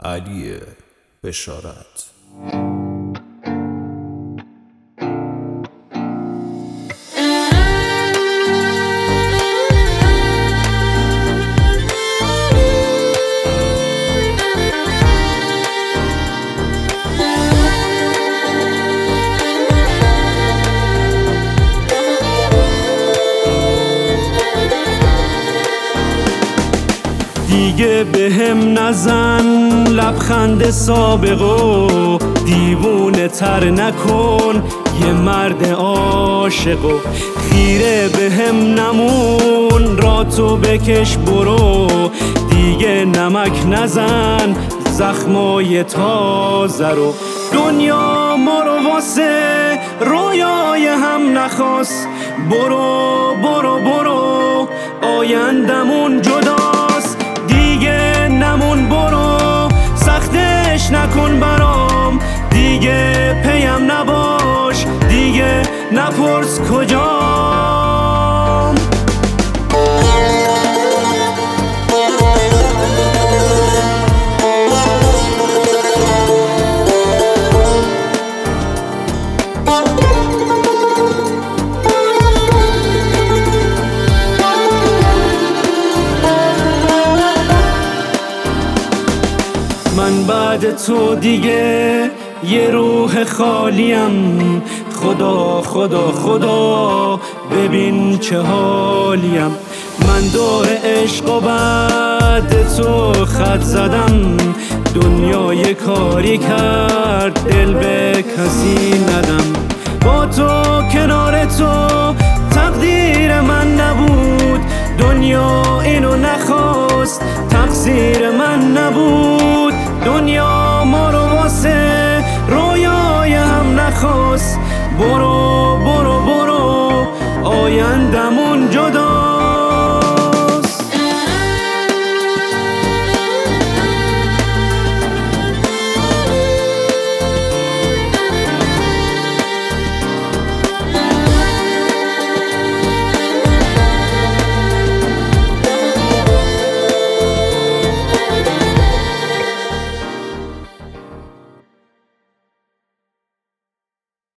علی بشارت. دیگه بهم نزن لبخند سابقو، دیوونه تر نکن یه مرد عاشقو. خیره بهم نمون راتو بکش برو، دیگه نمک نزن زخمای تازه رو. دنیا ما رو واسه رویای هم نخواست، برو برو برو آیندمون جداست. دیگه نمون برو سختش نکن برام، دیگه پیم نباش دیگه نپرس کجام. من بعد تو دیگه یه روح خالیم، خدا خدا خدا ببین چه حالیم. من دور عشق و بعد تو خط زدم، دنیای کاری کرد دل به کسی ندم. با تو کنار تو تقدیر من نبود، دنیا اینو نخواست تقصیر من نبود. دنیا ما رو واسه رویای هم نخواست، برو برو برو آیندم